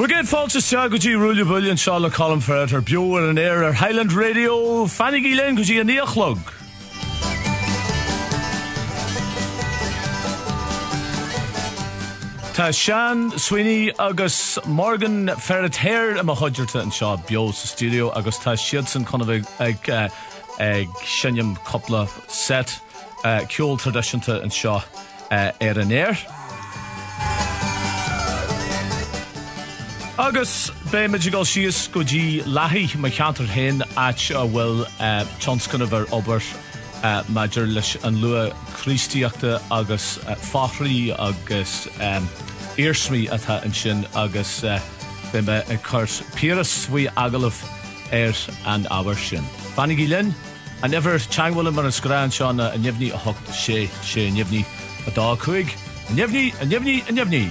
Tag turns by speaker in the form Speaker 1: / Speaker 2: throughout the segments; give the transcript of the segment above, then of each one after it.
Speaker 1: Magid folks sta go dtí rúile buillion seo le Colin Farrell ar bio ar an air ar Highland Radio Fanny Gillen go dtí a níochlog. Tá Sean Sweeney agus Morgan Ferret-Hare am a chuidirta an seo bio sa studio agus tá siad san chuna ag sinneam coppla set ceol tradiisiúnta an seo ar an air. Agus be magical sias go dtí lahi me cheantar hen at bhfuil tionscanna bhar obair maidir leis an lua chrístíochta agus fáthraí agus éirsmí atá an sin agus be me curs píras faoi agalah ar an ábhar sin. Fanny Gillen, an ever teanghfuil mar an scrán seánna a nimhní a hocht sé nimhní a dá chuig, a nimhní.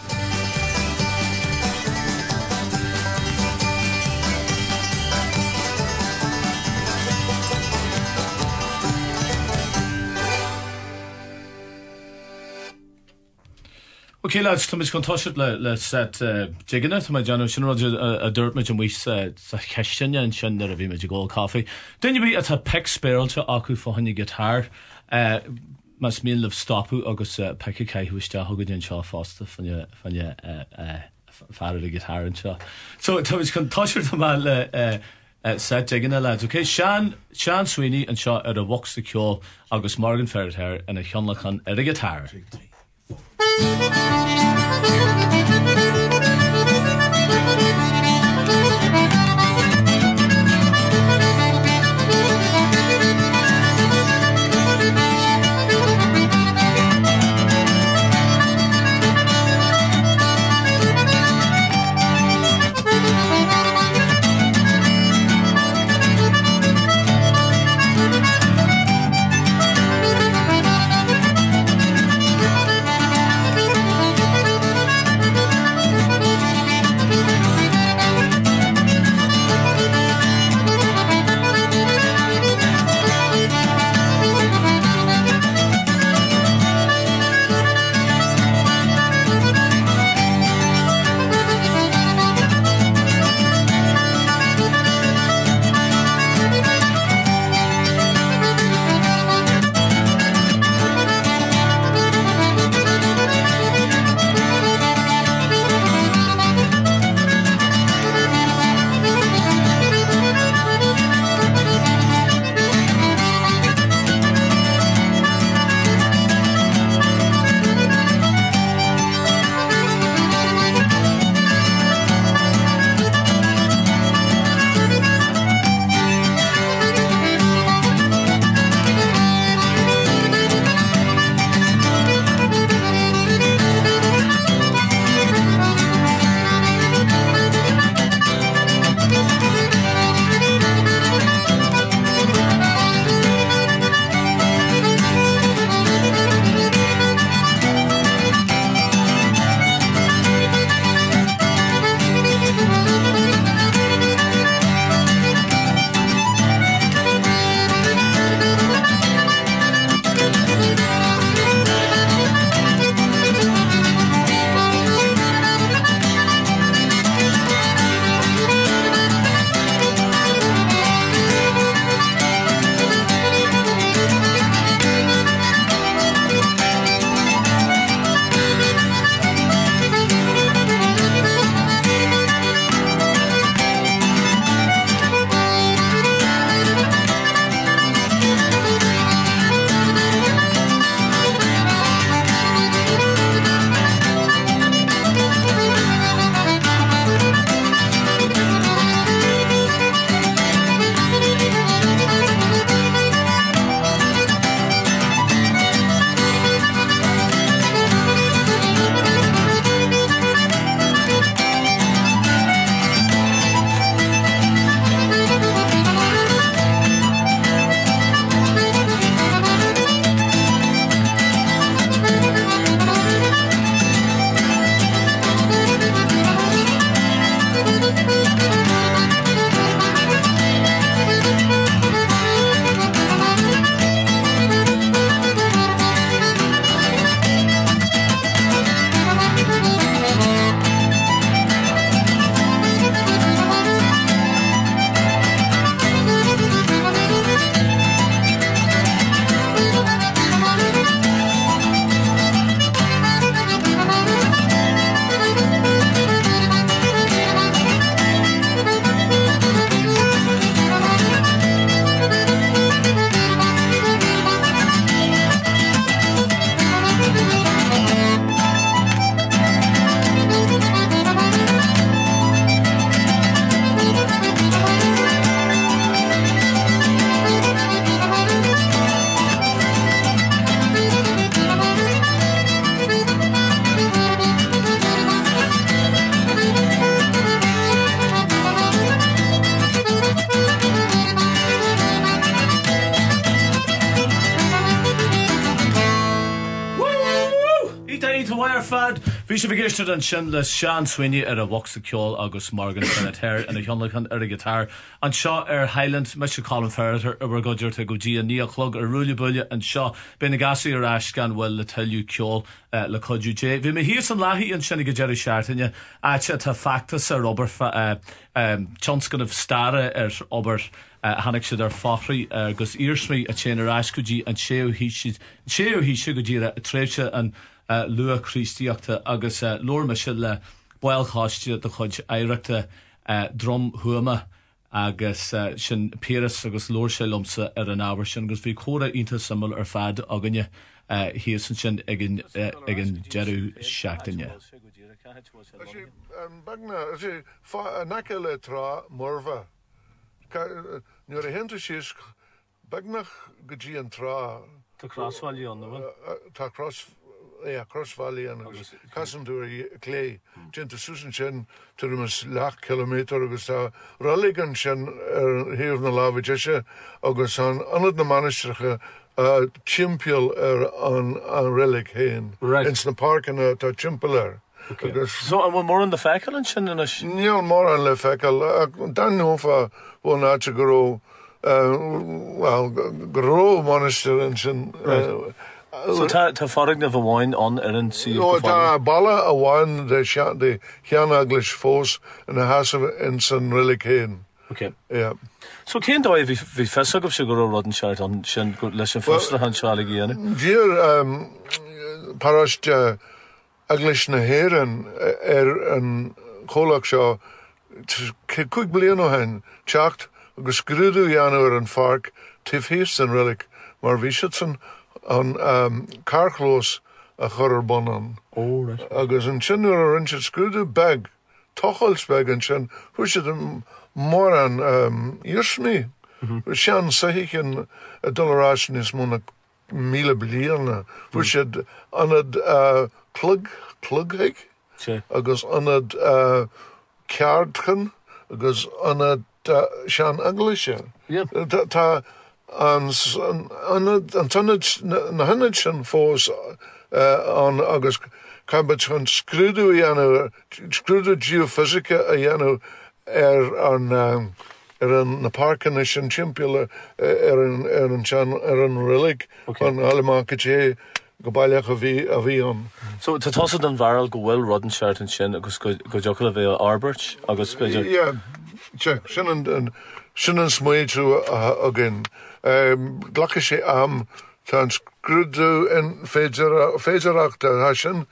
Speaker 1: Okay, lads, Thomas going touch it. Let's set jigging it. My John, she knows a dirt much and we said question and she never be much gold coffee. Then you be at a pick spiral to Aku for honey guitar. Must mean love stop who August pick kai who still hugged in Shaw Foster from your Faraday guitar and Shaw. So Thomas going touch it. My set jigging it, lads. Okay, Sean Sweeney and Shaw at a Vox the Cure August Morgan Ferret-Hare and a Hyunlachan at a guitar. Bhí sé bhgéiste an sin le Sean Sweeney a bhhacha ceol agus Morgan Sanitaire in a Thionlachan a gitar. An seo Highland me se Colin Ferret a bhar goidirta go dtí a níochlog ar rúla buile an seo bena gasí ar ais gan bhfuil le tailú ceol le codú dé. Bhí me híos an láthí an sinna go Jerry Seaartainne áte tá factas ar obair tionscan of stare ar obair hannig siad ar fachraí agus írsmí a chéan ar ais go dtí an séo hí si go dtíra a tréimse an lua Christíachta agus lorma se le bailcháiste de chud éireachta drom huama agus sin péras agus lór se lomsa ar an ábhar sin agus bhí chóra ínta samol ar fad aganne híosan sin ag an Jerú Seaachtainne.
Speaker 2: Bagna, nace le trá morva. Nuair a hentu síos bagnach go dtí an trá.
Speaker 1: Tá crossfáilí an
Speaker 2: Tá crossfáilí an agus casan dúir clé. Dinta susan sin tuamas lech kilometer agus tá rolligan sin ar híomh na lábhaide agus an anad na manisteige timpial ar an relic héin. Ins na parcan tá timpial ar.
Speaker 1: So an bhfuil mór an de feicil an sin inis?
Speaker 2: Níl mór an le feicil. Dan nófa bhfuil náte go ró manister an sin.
Speaker 1: So tá farag na bhháin an ar an sí?
Speaker 2: Tá balla a bháin de chean aglis fós in a hasamh in san relic héin.
Speaker 1: Okay.
Speaker 2: Yeah.
Speaker 1: So cén dóibh bhí fesagah se go rudan seart an sin leis an fóstra an seála géana?
Speaker 2: Dír parast aglis na héan ar an chólach seo chuig blian ó hain teacht agus scrúdú dhéanamh ar an farc tifhíos an relic mar bhí siad san an carchlós a chur ar bonan. Agus an sin nuair an siad scrúdú bag, tochals bag an sin, thu siad mór an írsmí. Sean sahichen a dollarásn is múna míle bliana. Thu siad anad plughaig, agus anad ceardchan, agus anad Sean Anglisha. Tá an tannid na hannid sin fós an agus cabbage chun scrúdú geofysica a dhéanamh ar an na parcan sin timpiúla ar an relic an Alamancaché go bailach a bhí an.
Speaker 1: So tá tosad an bharal go bhfuil rudan seart an sin agus go deocha a bheith Albert agus beidir?
Speaker 2: Yeah, sin an smuidú agin. Glacha sé am tá an scrúdú in féidirachta sin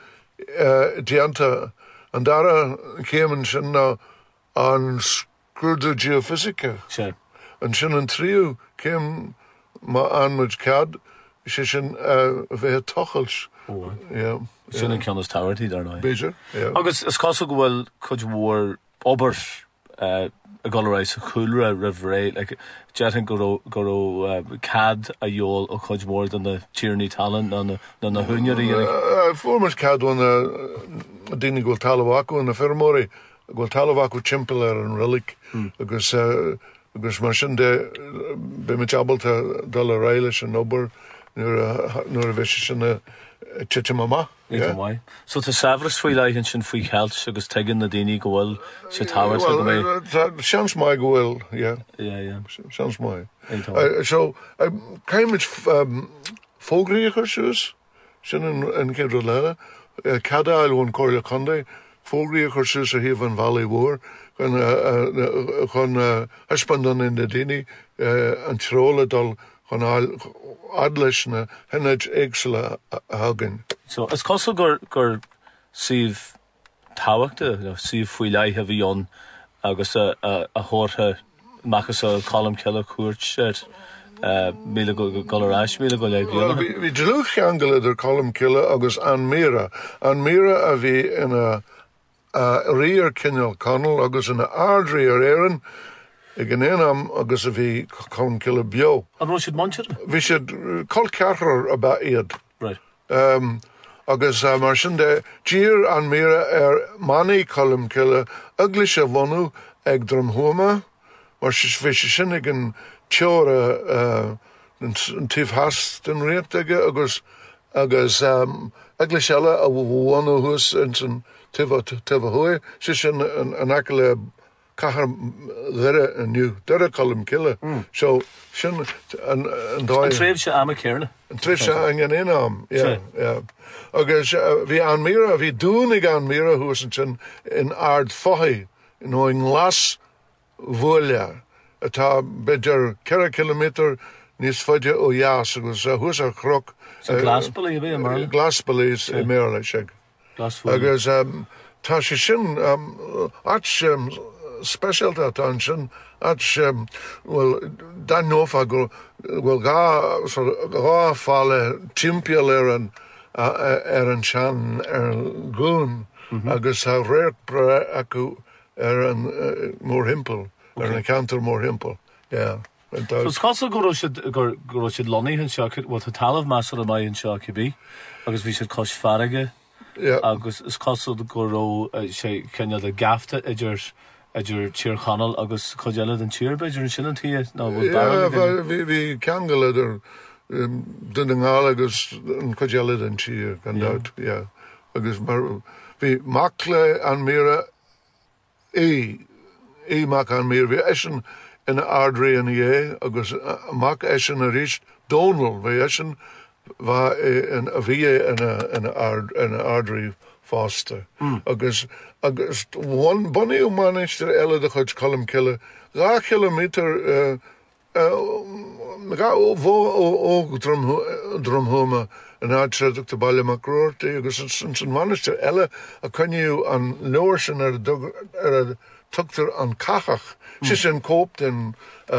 Speaker 2: dianta an dara céimeann sin an scrúdú geofysica.
Speaker 1: Sure.
Speaker 2: An sin an tríú céim má anmuid cad sé sin bheith tochals.
Speaker 1: Sin an ceannas táhairtí dar ná.
Speaker 2: Beidir.
Speaker 1: Agus is cása go bhfuil chuid mhór obair a goláis a chuúra rahré, like jetan go cad a dheol ó chuid mór don na tíirní talan na húneirí.
Speaker 2: Fórmas cadú a daoine ghfuil talhacu na fermóí ghfuil talhacu timpeall ar an relic agus mar sin de be me teabalta dul a réile an obair nuair a bheith sin tite mama.
Speaker 1: So tá safras faoi leichen sin faoi cheilt agus tegan na daoine go bhfuil sé táhairt go mé?
Speaker 2: Seans mai go bhfuil, seans mai. So caiimid fógraíochar siús sin an céadú leile, cadáil bhain cóirle condé, fógraíochar siús a híomh an Valley War, chun husbandan in na daoine an tróla dul chun adleis na henid éagsile hagan.
Speaker 1: So is cosa gur síomh táhachta, síomh faoi leith a bhí agus a thórtha machchas a colm ceile cuairt míle go goráis míle go le bhíonna.
Speaker 2: Bhí dlúch cheangala idir colm ceile agus an mira a bhí ina riar cineal conal agus ina ardrí ar éan ag an éanam agus a bhí colm ceile bio.
Speaker 1: An bhfuil siad mantir?
Speaker 2: Bhí siad col cearthar a ba iad.
Speaker 1: Right.
Speaker 2: Agus mar sin de dír an mira maní colm ceile aglis a bhhanú ag dromhuama mar bhí sin ag an teóra an tíomhthas den réaltaige agus Aglisella a bhhána hús in san tufa hui, si sin an acala cahar ghire aniu, dara colm kille. So sin an dói...
Speaker 1: An tréimh se am a céirna.
Speaker 2: An tréimh se an inam, yeah. Agus bhí an mira, bhí dúnig an mira hús sin in ard fohi, in oin las bhuaile, atá beidir 4 kilometer níos faide ó Yas, agus hús a chrok.
Speaker 1: So Glaspally a bhí an marla?
Speaker 2: Glaspally is I Merle, seg.
Speaker 1: Glasfuil.
Speaker 2: Agus tá sé sin specialta tá sin well dan nófa go well gá fáile timpial an sean gún agus ha réir bre acu an mór himpel an cantar mór himpel, yeah.
Speaker 1: So scasa go siad lonaí an seo bhil tá talamh meas a mai an seo cibí agus bhí siad cos farige agus is cosú go ró sé cenne a gafta idir tír chanal agus codeile an tír beidir an sin an tí
Speaker 2: bhí ceangal idir dunaáil agus an codeile an tír gan dat, agus mar bhí macla an mira mac an mir bhí eisian in ardrí an agus mac eisian a ríist dónal bhí eisian a bhí in ardrí fásta. Agus bunaíú manistir eile de chuid colm kille 2 kilometer ó drumhoma an áitseach de bailile macróirtaí agus san manistir eile a coniú an leir sin ar a tugtar an cachach. Si sin cópt in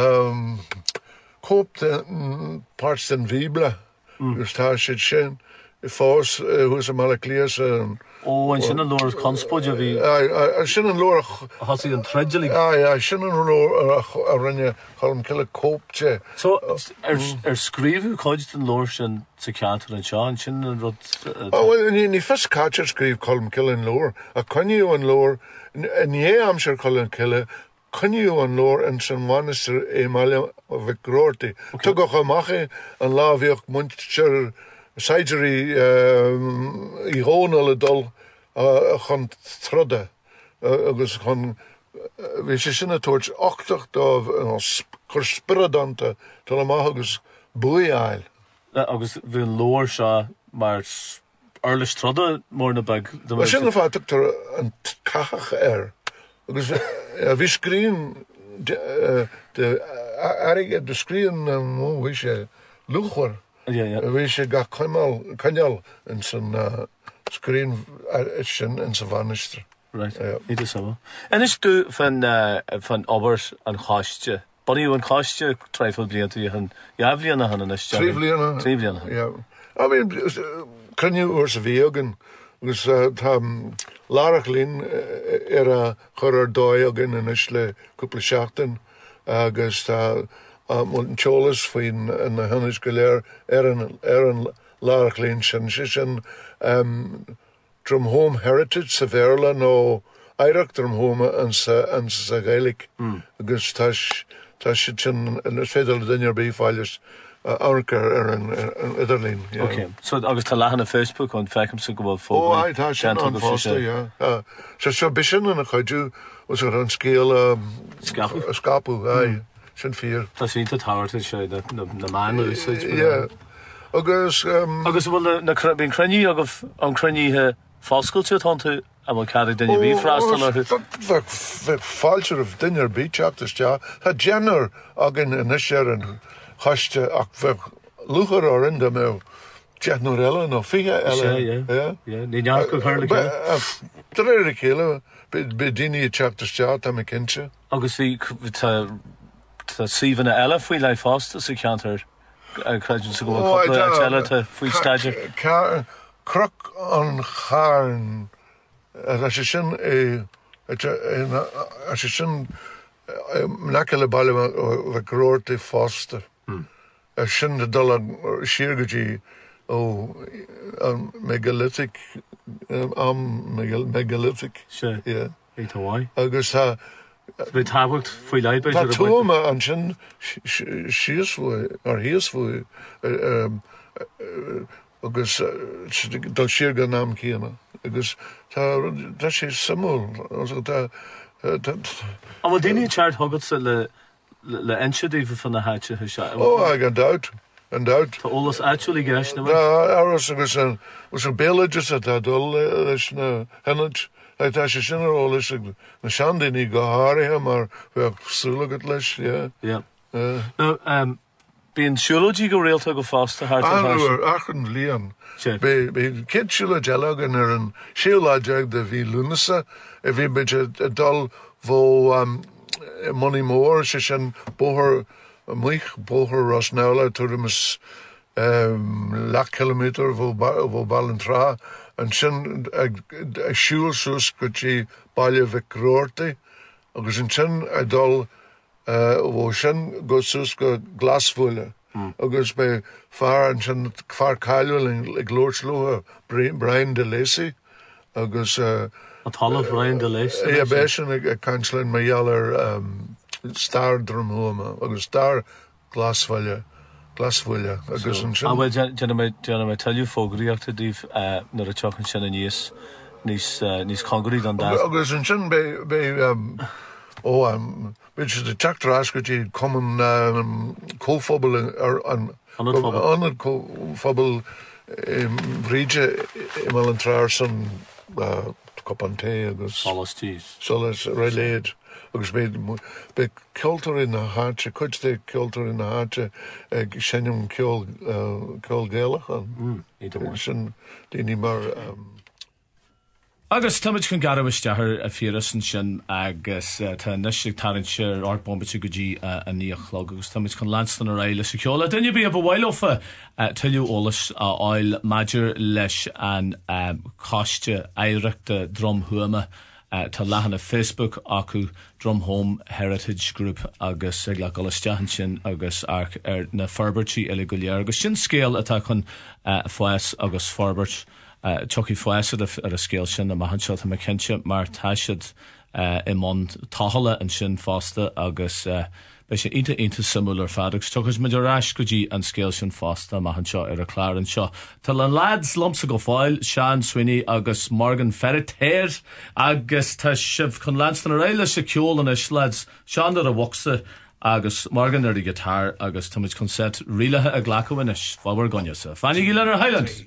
Speaker 2: parts den Bhíbla. Gus tá siad sin I fós hús a mala clías an...
Speaker 1: Ó, an sin an lór conspóid a bhí...
Speaker 2: sin an lór...
Speaker 1: Hasí an treidjali.
Speaker 2: Sin an lór a rinne chum cile cópte.
Speaker 1: So, scríbú coid an lór sin sa ceantar an seo, an sin an rud...
Speaker 2: Well, ní fes cáte scríb chum cile an lór, a coniú an lór, ní amsir chum cile, coniú an lór an san manister máile a bheith gróirtaí. Tugach amach an lábhíoch muintir Saidirí I hónal a dul chun trode agus chun bhí sé sinna tuairt 8 chur spiradanta tal amach agus buail.
Speaker 1: Agus bhí an lór seo mar arlis trode mór na bag.
Speaker 2: Sinna fá tuachtar an cachach agus bhí scrín aige de scrín bhí sé luchhar. Bhí sé ga caneal in san scrín sin in sa bhainister.
Speaker 1: Right, ní sama. En is tú van obers an cháiste? Bonníú an cháiste treifil blianta an jabliana han an is? Tríbliana.
Speaker 2: Yeah. I mean, caniú o'r sa bhíogan, agus tá lárach lín a chur dói agin in is le cúpla seachtain, agus tá an cholas faoin an hannis go léir an lárach lín sin Drumhome Heritage sa bhéarla nó Eirech Drumhome an sa Gaelic. Agus tá si sin féidir le duine bí fáilis áchar an idirlín.
Speaker 1: Okay. So agus tá leathan na Facebook an fecham sa go bhfuil fóg.
Speaker 2: Tá sin an fásta, ja. Seo bisin an a chuidú os ar an scéal scapu, sin fír.
Speaker 1: Tá sínta táirta sé na mána úsáid.
Speaker 2: Yeah. Agus
Speaker 1: bhfuil bíon cruinní agus an cruinníthe fáscailte tánta a bhfuil cadú duine bhí freastal ar
Speaker 2: bheith fáiltear a duine bí teachtaiste, tá déanar agin in isir an chaiste ach bheith luchar ar inda mé teanú eile nó fiche eile.
Speaker 1: Ní neart go chuirla chéile.
Speaker 2: Tá réir a chéile be daoine teachtaiste tá me cinse.
Speaker 1: Agus bhí tá síomhanna eile faoi le fásta sa ceantar creidir sa go bhfuil eile tá faoi staidir.
Speaker 2: Croc an charn a sé sin nacle bailile bheith gróirtaí fásta. Sin de dul an siirgadí ó an megalithic megalithic.
Speaker 1: Sé, í tá bhaid.
Speaker 2: Agus tá
Speaker 1: Bhí tábhacht faoi leid
Speaker 2: tá tuama an sin síosfuoi ar híosfuoi agus dul siar go nám chéana. Agus tá sé samú
Speaker 1: Am daine teart thugad sa le einsedíh fan na háite se.
Speaker 2: I got doubt. And doubt.
Speaker 1: Tá ólas actually gas na.
Speaker 2: Áras agus an béidir a tá dul leis na henid. Tá sé sin ólas na seandaí go háirithe mar bheith súlagat leis,
Speaker 1: yeah. No, bíon siúlóidí go réalta go fásta háart.
Speaker 2: Achan líon. Bé cid siúla dealagan ar an siúláideag de bhí lunasa, a bhí beidir a dul bhó money mór sé sin bóthir muich bóthir ras nála tuamas lach kilometer bhó ballantrá an sin ag siúil sús go tí bailile bheith róirtaí agus an sin a dul bhó sin go sús go glasfuile agus be fear an sin fear caiilúil ag glóirslúthe Brian de Lacy agus
Speaker 1: a talamh Brian de Lacy.
Speaker 2: Bé sin ag cancellin maiallar star drumhuama agus star glasfuile agus an sin.
Speaker 1: A bhfuil déanana mé tailliú fógraíochta díobh nar a teachan sin a níos congraí an dá.
Speaker 2: Agus an sin which the teachtarás go tí common cóphobal an cóphobal bríide imal an tráir san copanté agus solas réléad agus be cultúr in na háte chuid cultúr in na háte ag sinnum ceol géalach an sin daoine mar
Speaker 1: Agus táid chun garabhaisteair a firas an sin agus tá neistigh tarann sé artbombate go dtí a níochlog agus táid chun lánstan ar éile sa ceola. Duine bí a bhhailófa tuiliú ólas a áil maidir leis an cáiste éireachta dromhuama tá leathan na Facebook acu Drumhome Heritage Group agus ag le golasteachan sin agus ar na forbertí eile go léir agus sin scéal atá chun foias agus forbert tuí foiasad ar a scéal sin na maihanseo a cinse mar taiisiid I món táhala an sin fásta agus bei sé ionta samú ar fadagus tugus muidir ráis go dtí an scéal sin fásta maihanseo ar a chláir an seo. Tá le lads lomsa go fáil Sean Sweeney agus Morgan Ferretéir agus tá sibh chun lánstan ar éile sa ceolan is lads Sean ar a bhhasa agus Morgan ar a gitar agus táid chun set rialathe a ghlacahain is fábhar gonneasa. Fanny Gillan ar Highlands.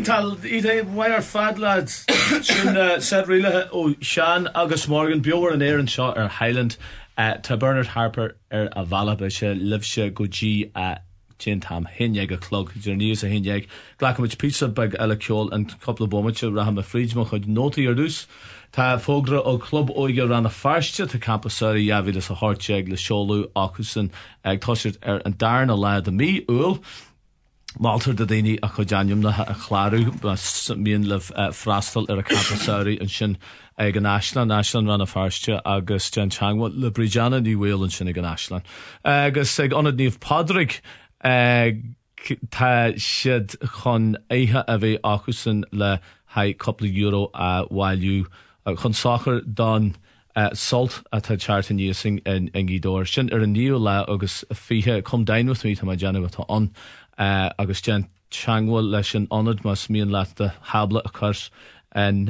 Speaker 1: tal wire fad lads sin said riile ó Sean agus Morgan beor an éan seo ar Highland tá Bernard Harper ar a bhela be se libse go G a Jane Tam hinneag a clog níos a hinneag glachamid pizza bag eile ceol an couple bommate raham a frídmach chuid nótaí ar dús tá fógra ó club óige ran a farste tá campusí javid a harteag le seolú acusan ag toisirt ar an darna le a mí úl Maltar da daoine a chuideannim na a chláú míon le freastal ar a campusí an sin ag an Ashland ran a farste agus Jen Changwa le Bridjana ní bhfuil an sin ag an Ashland agus ag anad níomh Padraig tá siad chun éithe a bheith acusan le haid couple euro a bhhailú chun soccer don salt a tá charta níosing in gídóir sin ar an níú le agus fihe cum dainmh mí tá déanamh tá an agus Jen Changwa leis an anad mas míon leat de habla a chur an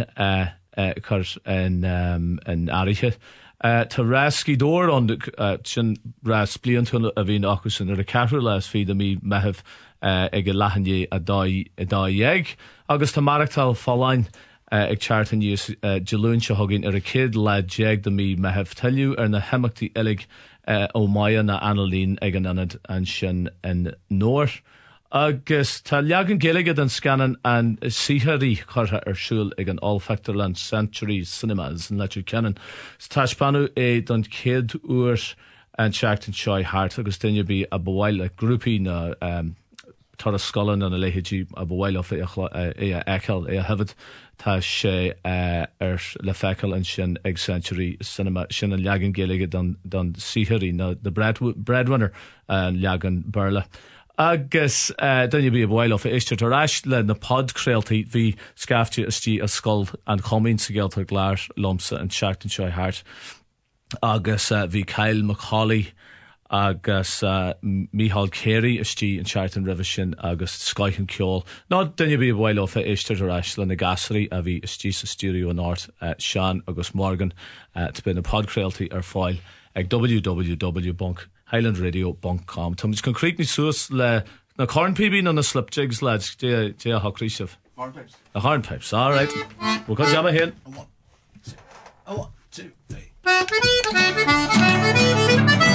Speaker 1: áirithe. Tá rás cídóir an sin rás bliantúna a bhíon acusan ar a ceathrú leis fiad a mí metheh ag go lehanné a dá agus tá marachtáil fáláin ag charta níos dealún se thugann ar a céad le déag de mí metheh tailiú ar na heimachtaí ilig ó Maya na Annalín ag an anad an sin in nóir. Agus tá leagan giligad an scanan an síthaí chutha ar siúil ag an All-Factorland Century Cinemas an leitú ceann. Táispanú é don céad uair an seachtain seo hart agus duine bí a bhhail a grúpaí na tar a scolan an a léhétí a bhhail é a eiceil é a hefyd tá sé ar le feiceil an sin ag Century Cinema sin an leagan giligad don síthaí na the breadwinner an leagan burla. Agus dunne bí a bhil of iste tarráis le na podcréaltaí hí scafte istí a scol an comín sa géaltar gláir lomsa an seachtain seo hart agus hí Kyle McCauley agus Micheál Carey istí an seachtain rih sin agus Scoichen Ceol. Ná dunne bí a bhil of iste tarráis le na gasarí a bhí istí sa stúdio an áit Sean agus Morgan to be na podcréaltaí ar fáil ag www.highlandradio.com. Tá muid concrete ní suas le na cornpébí na slipjigs lads dé a hochríisih.
Speaker 3: Hornpipes.
Speaker 1: The hornpipes, all right. We'll go jam ahead.
Speaker 3: 1, 2, 3.